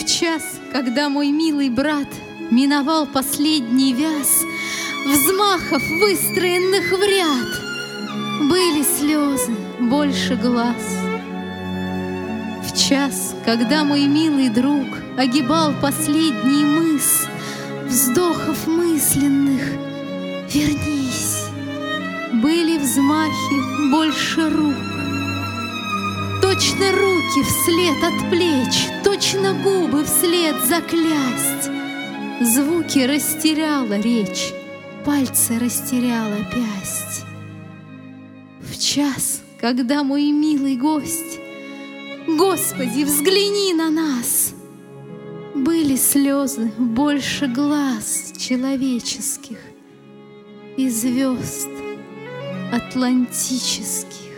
В час, когда мой милый брат миновал последний вяз взмахов, выстроенных в ряд, были слезы больше глаз. В час, когда мой милый друг огибал последний мыс, вздохов мысленных «Вернись!» были взмахи больше рук. Точно руки вслед от плеч, точно губы вслед заклясть. Звуки растеряла речь, пальцы растеряла пясть. В час, когда мой милый гость, Господи, взгляни на нас, были слезы больше глаз человеческих и звезд атлантических.